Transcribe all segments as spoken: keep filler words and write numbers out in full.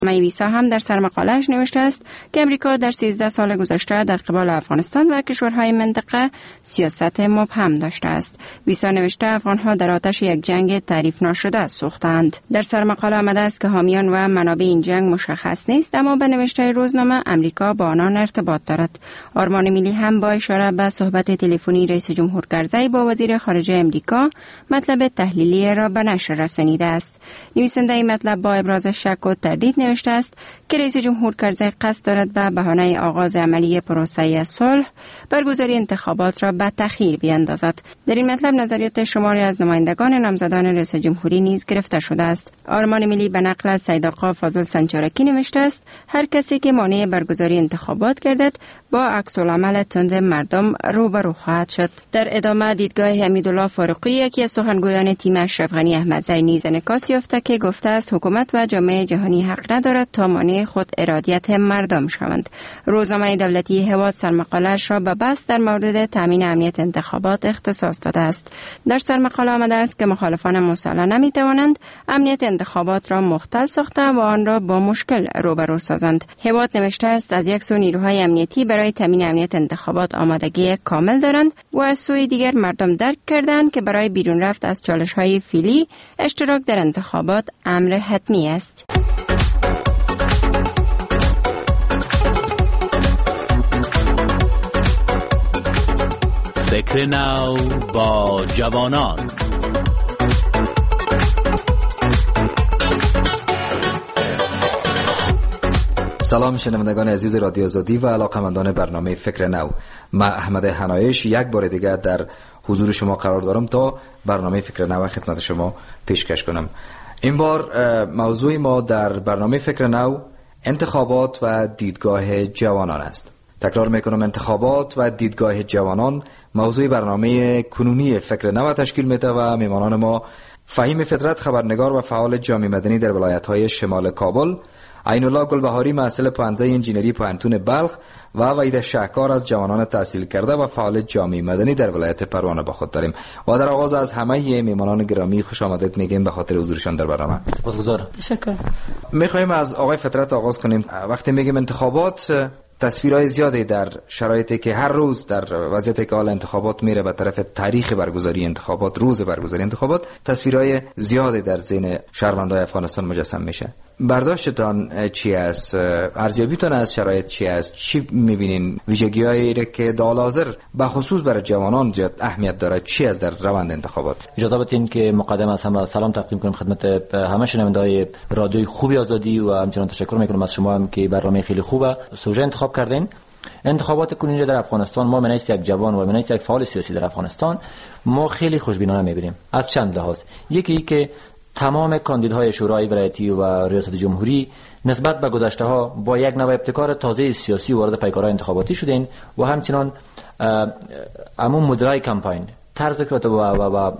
میویسا هم در سرمقاله‌اش نوشته است که امریکا در سیزده سال گذشته در قبال افغانستان و کشورهای منطقه سیاست مبهم داشته است. ویسا نوشته افغانها در آتش یک جنگ تعریف ناشده سوختند. در سرمقاله آمده است که حامیان و منابع این جنگ مشخص نیست، اما به نوشته روزنامه امریکا با آنان ارتباط دارد. آرمان ملی هم با اشاره به صحبت تلفنی رئیس جمهور کرزی با وزیر خارجه امریکا مطلب تحلیلی را به نشر رسانیده است. نویسنده این مطلب با ابراز شک و تردید نوشته است که رئیس جمهور کرزی قصد دارد به بهانه آغاز عملی پروسه صلح برگزاری انتخابات را به تأخیر بیاندازد. در این مطلب نظریات شماری از نمایندگان نامزدان رئیس جمهوری نیز گرفته شده است. آرمان ملی به نقل از سید آقا فاضل سنجارکی نوشته است هر کسی که مانع برگزاری انتخابات گردد با عکس العمل تند مردم روبرو خواهد شد. در ادامه دیدگاه حمیدالله فاروقی، یکی از سخنگویان تیم اشرف غنی احمدزی، نیز انعکاس یافته که گفته است حکومت و جامعه جهانی حق ندارد تا مانع خود ارادیت مردم شوند. روزنامه دولتی هواد سرمقاله‌اش را به بحث در مورد تامین امنیت انتخابات اختصاص داده است. در سرمقاله آمده است که مخالفان مسلح نمی توانند امنیت انتخابات را مختل ساخته و آن را با مشکل روبرو سازند. هواد نوشته است از یک سو نیروهای امنیتی برای تامین امنیت انتخابات آمادگی کامل دارند و از سوی دیگر مردم درک کردند که برای بیرون رفت از چالش‌های فعلی اشتراک در انتخابات امر حتمی است. فکر نو با جوانان. سلام شنوندگان عزیز رادیو آزادی و علاقه‌مندان برنامه فکر نو. من احمد حنایش یک بار دیگر در حضور شما قرار دارم تا برنامه فکر نو خدمت شما پیشکش کنم. این بار موضوع ما در برنامه فکر نو انتخابات و دیدگاه جوانان است. تکرار میکنم، انتخابات و دیدگاه جوانان موضوع برنامه کنونی فکر نو تشکیل میده و میهمانان ما فهیم فطرت، خبرنگار و فعال جامعه مدنی در ولایت‌های شمال کابل، عین الله گلبهاری، محصل پانزده انجینری پوهنتون بلخ و وحید شهکار از جوانان تحصیل کرده و فعال جامعه مدنی در ولایت پروانه با خود داریم. و در آغاز از همه میهمانان گرامی خوش آمدید میگیم به خاطر حضورشان در برنامه. سپاسگزارم. تشکر. میخوایم از آقای فطرت آغاز کنیم. وقتی میگیم انتخابات، تصویرهای زیادی در شرایطی که هر روز در وضعیتی که حال انتخابات میره به طرف تاریخ برگزاری انتخابات، روز برگزاری انتخابات، تصویرهای زیادی در ذهن شهروندان افغانستان مجسم میشه. برداشتتان چی است؟ ارزیابیتان از شرایط چی است؟ چی میبینین ویژگی‌هایی که در حال حاضر به خصوص برای جوانان زیاد اهمیت داره چی است در روند انتخابات؟ اجازه بدین که مقدمه از همه سلام تقدیم کنم خدمت همه شنونده‌های رادیوی خوبی آزادی و همچنین تشکر میکنم از شما هم که برنامه خیلی خوبه سوژه انتخاب کردین. انتخابات کنونی در افغانستان، ما من یک جوان و من یک فعال سیاسی در افغانستان، ما خیلی خوشبینانه میبینیم از چند لحاظ. یکی ای که تمام کاندیدهای شورای ولایتی و ریاست جمهوری نسبت به گذشته ها با یک نوع ابتکار تازه سیاسی وارد پیکارهای انتخاباتی شدین و همچنان عموم مدرای کمپاین طرز و و و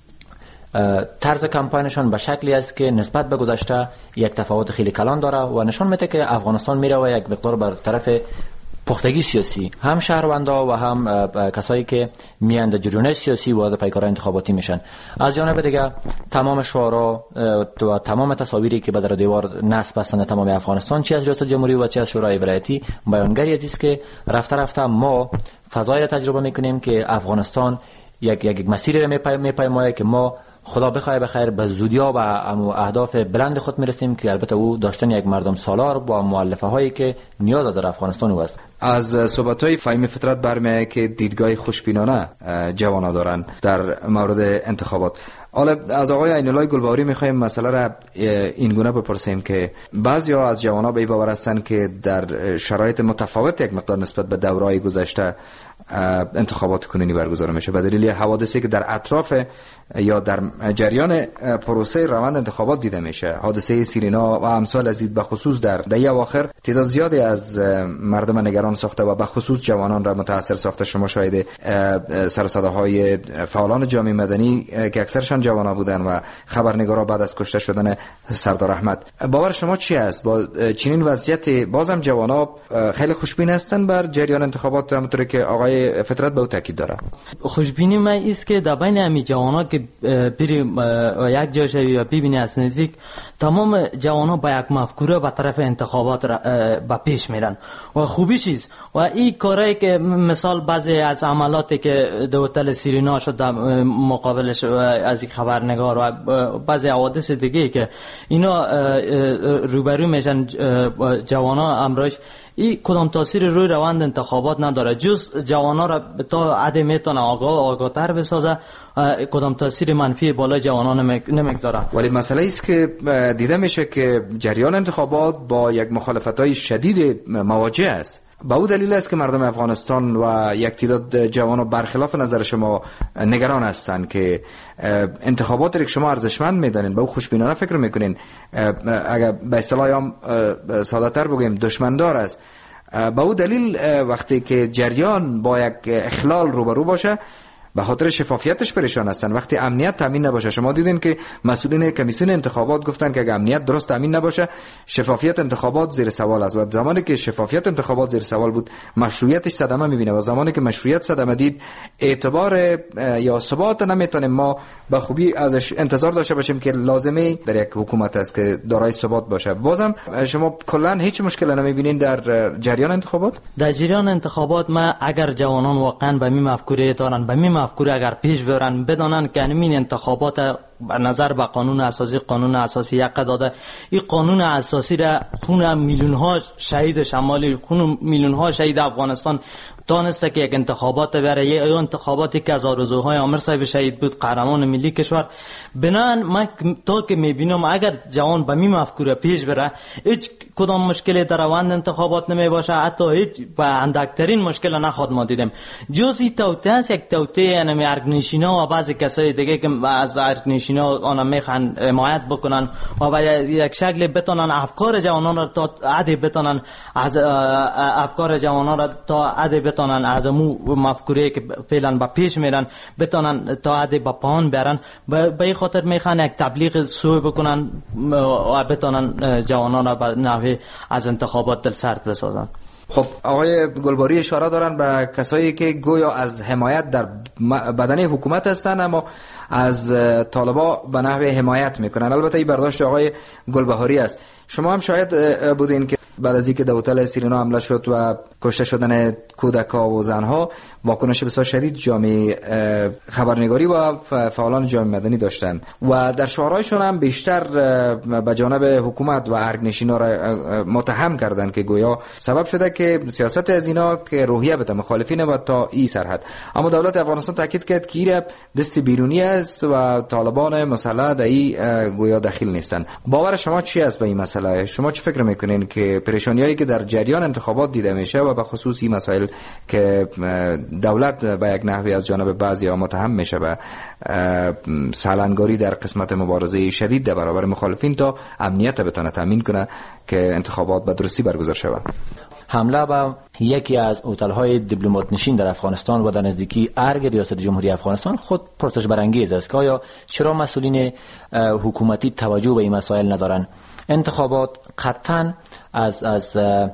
طرز کمپاینشان به شکلی است که نسبت به گذشته یک تفاوت خیلی کلان داره و نشان میده که افغانستان میره و یک مقدار بر طرف پختگی سیاسی، هم شهروندا و هم کسایی که میاند جریان سیاسی وارد پیکارهای انتخاباتی میشن. از جانب دیگه تمام شورا و تمام تصاویری که به در دیوار نصب هستند تمام افغانستان، چه از ریاست جمهوری و چه از شورای ولایتی، بیانگری است که رفته رفته ما فضایی را تجربه میکنیم که افغانستان یک یک مسیری را میپیماید که ما خدا بخواه بخیر به زودیا به اهداف بلند خود میرسیم که البته او داشتن یک مردم سالار با مؤلفه هایی که نیاز در افغانستان او است. از صحبت های فهیم فطرت برمی‌آید که دیدگاه خوشبینانه جوانا دارن در مورد انتخابات. حالا از آقای عین الله گلبهاری میخوایم مسئله را این گونه بپرسیم که بعضیا از جوانا به این باور هستند که در شرایط متفاوت یک مقدار نسبت به دورهای گذشته انتخابات کنونی برگزار میشه به دلیل حوادثی که در اطراف یا در جریان پروسه روند انتخابات دیده میشه. حادثه سیرینا و امثال از این به خصوص در دهه اواخر تعداد زیادی از مردم نگران ساخته و به خصوص جوانان را متاثر ساخته. شما شاهد سر و صداهای فعالان جامعه مدنی که اکثرشان جوانا بودن و خبرنگارا بعد از کشته شدن سردار احمد. باور شما چی است؟ با چنین وضعیت بازم جوانا خیلی خوشبین هستن بر جریان انتخابات، همونطوری که آقای فطرت به او تاکید داره؟ خوشبینی من است که در بین همین جوانا که بریم یک جا شوی و ببینی از نزدیک تمام جوانا با یک مفکوره به طرف انتخابات به پیش میرن و خوبی چیز و این کاری که مثال بعضی از عملاتی که در هتل سیرینا شد مقابلش از این خبرنگار و بعضی حوادث دیگه که اینا روبرو میشن جوانا امروز، این کدام تاثیر روی روند انتخابات نداره جز جوانا را تا عده میتونه آگاه آگاه‌تر بسازه، کدام تاثیر منفی بالا جوانان نمیگذاره. ولی مسئله است که دیده میشه که جریان انتخابات با یک مخالفت‌های شدید مواجه است. با او دلیل است که مردم افغانستان و یک تعداد جوانان برخلاف نظر شما نگران هستند که انتخابات را که شما ارزشمند میدانین با او خوشبینانه فکر میکنین، اگر به اصطلاح هم ساده‌تر بگیم دشمندار است. با او دلیل وقتی که جریان با یک اخلال روبرو باشه به خاطر شفافیتش پریشان هستن. وقتی امنیت تامین نباشه، شما دیدین که مسئولین کمیسیون انتخابات گفتن که اگر امنیت درست تامین نباشه شفافیت انتخابات زیر سوال است و زمانی که شفافیت انتخابات زیر سوال بود مشروعیتش صدمه میبینه و زمانی که مشروعیت صدمه دید اعتبار یا ثبات نمیتونیم ما به خوبی ازش انتظار داشته باشیم که لازمه در یک حکومت است که دارای ثبات باشه. بازم شما کلا هیچ مشکلی نمیبینین در جریان انتخابات؟ در جریان انتخابات ما اگر جوانان واقعا به می مفکوره دارن به می مفکوره اگر پیش برن بدانن که این انتخابات به نظر به قانون اساسی قانون اساسی یک داده، این قانون اساسی را خون میلیون ها شهید شمالی، خون میلیون ها شهید افغانستان دانسته که یک انتخابات بره، یه انتخاباتی که از آرزوهای عامر صاحب شهید بود، قهرمان ملی کشور. بنان من تا که میبینم اگر جوان به می مفکوره پیش بره هیچ کدام مشکلی در روند انتخابات نمی باشه، حتی هیچ با اندکترین مشکل نخواد ما دیدم جز این توته است، یک توته یعنی ارگنشینا و بعضی کسای دیگه که از ارگنشینا آنها میخوان حمایت بکنن و با یک شکل بتونن افکار جوانان را تا عده بتونن از افکار جوانان را تا عده بتونن از مو مفکوره که فعلا با پیش میرن بتونن تا عده با پان برن، به این خاطر میخوان یک تبلیغ سوء بکنن و بتونن جوانان را به نحوی از انتخابات دلسرد بسازن. خب آقای گلباری اشاره دارن به کسایی که گویا از حمایت در بدن حکومت هستند اما از طالبا به نحو حمایت میکنن. البته این برداشت آقای گلبهاری است. شما هم شاید بودین که بعد از اینکه در هتل سیرینا حمله شد و کشته شدن کودک‌ها و زنها واکنش بسیار شدید جامعه خبرنگاری و فعالان جامعه مدنی داشتند و در شعارهایشون هم بیشتر به جانب حکومت و ارگنشینا را متهم کردند که گویا سبب شده که سیاست از اینا که روحیه بده مخالفین و تا این سرحد. اما دولت افغانستان تاکید کرد که این دست بیرونی است و طالبان مسلح در این گویا دخیل نیستند. باور شما چی است به این مسئله؟ شما چه فکر میکنین که پریشانیایی که در جریان انتخابات دیده میشه و به خصوص این مسائل که دولت به یک نحوی از جانب بعضی ها متهم میشه و سالنگاری در قسمت مبارزه شدید در برابر مخالفین تا امنیت بتونه تامین کنه که انتخابات به درستی برگزار شود؟ حمله به یکی از هتل‌های دیپلمات نشین در افغانستان و در نزدیکی ارگ ریاست جمهوری افغانستان خود پرسش برانگیز است که آیا چرا مسئولین حکومتی توجه به این مسائل ندارند؟ انتخابات قطعاً از از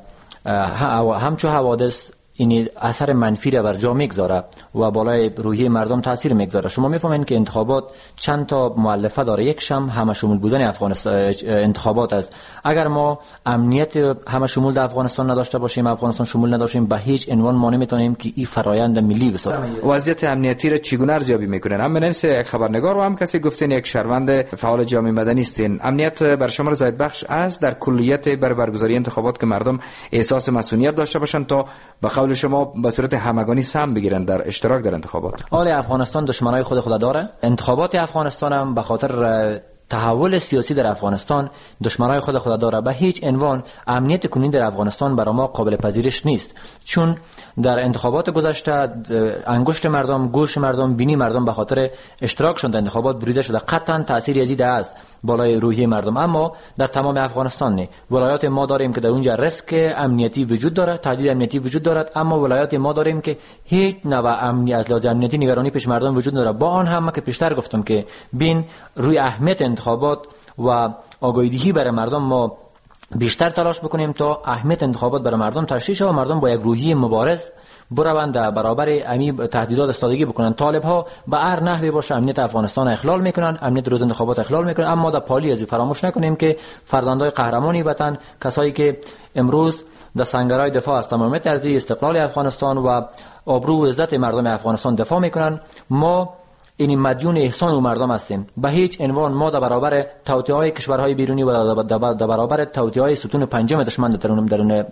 همچو حوادث این اثر منفی را بر جا میگذاره و بالای روحیه مردم تاثیر میگذاره. شما میفهمین که انتخابات چند تا مؤلفه داره، یک شم همه شمول بودن افغانستان انتخابات است. اگر ما امنیت همه شمول در افغانستان نداشته باشیم، افغانستان شمول نداشتیم، به هیچ عنوان ما نمیتونیم که این فرایند ملی بسازیم. وضعیت امنیتی را چگونه ارزیابی میکنین؟ هم منس یک خبرنگار و هم کسی گفتین یک شهروند فعال جامعه مدنی هستین. امنیت بر شما رضایت بخش است در کلیت بر برگزاری انتخابات که مردم احساس مسئولیت داشته باشند تا به قول شما به صورت همگانی سهم بگیرن در اشتراک در انتخابات؟ آل افغانستان دشمنای خود خود داره. انتخابات افغانستان هم به خاطر تحول سیاسی در افغانستان دشمنای خود خود داره. به هیچ عنوان امنیت کنونی در افغانستان برای ما قابل پذیرش نیست، چون در انتخابات گذشته انگشت مردم، گوش مردم، بینی مردم به خاطر اشتراکشون در انتخابات بریده شده. قطعا تأثیر یزید است بالای روحیه مردم. اما در تمام افغانستان نه. ولایات ما داریم که در اونجا ریسک امنیتی وجود دارد، تهدید امنیتی وجود دارد، اما ولایات ما داریم که هیچ نوع امنی از لحاظ امنیتی نگرانی پیش مردم وجود ندارد. با آن هم که پیشتر گفتم که بین روی اهمیت انتخابات و آگاهی برای مردم ما بیشتر تلاش بکنیم تا اهمیت انتخابات برای مردم تشریح شود و مردم با یک روحیه مبارز بروند برابر امی تهدیدات استادگی بکنن. طالب ها به هر نحوی باشه امنیت افغانستان اخلال میکنن، امنیت روز انتخابات اخلال میکنن، اما در پالی از فراموش نکنیم که فرزندای قهرمانی وطن، کسایی که امروز در سنگرهای دفاع از تمامیت ارضی استقلال افغانستان و آبرو و عزت مردم افغانستان دفاع میکنن، ما این مدیون احسان و مردم هستیم. به هیچ عنوان ما در برابر توطئه‌های کشورهای بیرونی و در برابر توطئه‌های ستون پنجم دشمن درون درون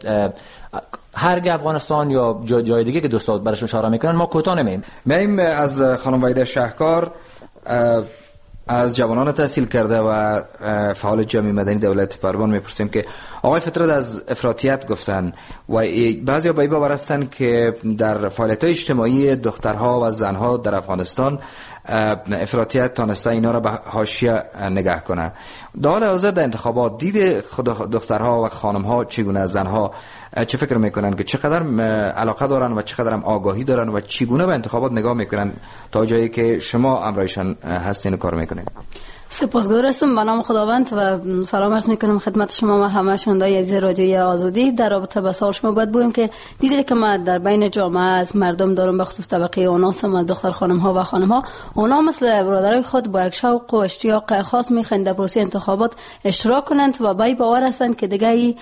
هر افغانستان یا جای, جای دیگه که دوستان براشون اشاره میکنن ما کوتاه نمیایم. میم از خانم وحیده شهکار، از جوانان تحصیل کرده و فعال جمعیت مدنی دولت پروان میپرسیم که آقای فطرت از افراطیت گفتن و بعضیا به این باور هستند که در فعالیت‌های اجتماعی دخترها و زنها در افغانستان افراطیت تانسته اینا را به حاشیه نگه کنه. در حال حاضر در انتخابات دید خود دخترها و خانمها چگونه، زنها چه فکر میکنن که چقدر علاقه دارن و چقدر هم آگاهی دارن و چگونه به انتخابات نگاه میکنن تا جایی که شما امرایشان هستین و کار میکنین؟ سپاسگزار هستم به نام خداوند و سلام عرض میکنم خدمت شما و همه شنوندگان عزیز رادیوی آزادی. در رابطه با سوال شما باید بگم که دیدید که ما در بین جامعه از مردم دارم، به خصوص طبقه اوناس و دختر خانم ها و خانم ها، اونا مثل برادرای خود با یک شوق و اشتیاق خاص میخوان در پروسه انتخابات اشتراک کنند و بای باور هستند که دیگه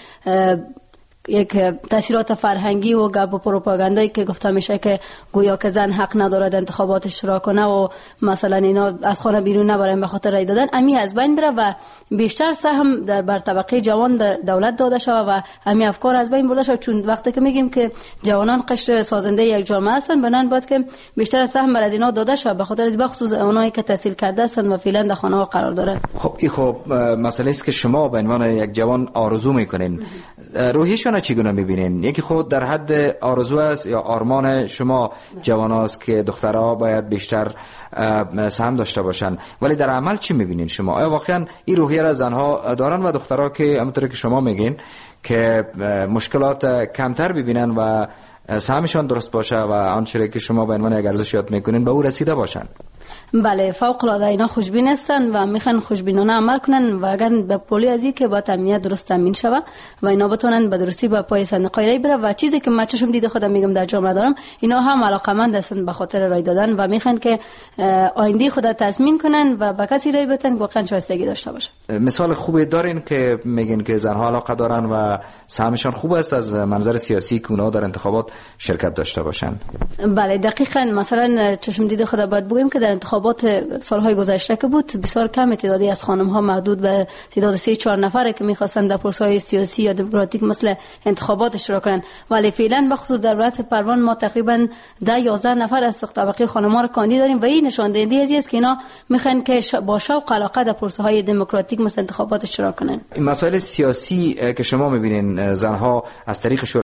یک تاثیرات فرهنگی و گپ و پروپاگاندایی که گفته میشه که گویا که زن حق ندارد انتخابات اشتراک کنه و مثلا اینا از خانه بیرون نبرن به خاطر رای دادن، امی از بین بره و بیشتر سهم بر طبقه جوان در دولت داده شود و امی افکار از بین برده شود. چون وقتی که میگیم که جوانان قشر سازنده یک جامعه هستن، بنان باید که بیشتر سهم بر از اینا داده شود، به خاطر از بخصوص اونایی که تحصیل کرده هستن و فعلا در خانه ها قرار دارن. خب این خب مسئله است که شما به عنوان یک جوان آرزو میکنین، روحیشون چگونه میبینین؟ یکی خود در حد آرزو است یا آرمان شما جوان است که دخترها باید بیشتر سهم داشته باشن، ولی در عمل چی میبینین شما؟ آیا واقعا این روحیه را زنها دارن و دخترها که همونطوری که شما میگین که مشکلات کمتر ببینن و سهمشان درست باشه و آنچه که شما به عنوان یک ارزش یاد میکنین به او رسیده باشن؟ بله، فوق العاده اینا خوشبین هستن و میخوان خوشبینانه عمل کنن و اگر به پولی ازی که با امنیت درست تامین شود و اینا بتونن به درستی با پای صندوق رای بره. و چیزی که من چشم دیده خودم میگم در جامعه دارم، اینا هم علاقمند هستن به خاطر رای دادن و میخوان که آینده خود تضمین کنن و به کسی رای بدن که واقعا شایستگی داشته باشه. مثال خوبی دارین که میگین که زنها علاقه دارن و سهمشان خوب است از منظر سیاسی که اونها در انتخابات شرکت داشته باشن؟ بله دقیقاً. مثلا چشم دیده خود باید بگیم که در انتخابات سالهای گذشته که بود بسیار کم تعدادی از خانم ها، محدود به تعداد سه چهار نفره که میخواستن در پروسه های سیاسی یا دموکراتیک مثل انتخابات اشتراک کنن، ولی فعلا به خصوص در ولایت پروان ما تقریبا ده یازده نفر از طبقه خانم ها رو کاندید داریم و این نشان دهنده ازی است که اینا میخوان که با شوق علاقه در پروسه های دموکراتیک مثل انتخابات اشتراک کنن. این مسائل سیاسی که شما میبینین زنها از طریق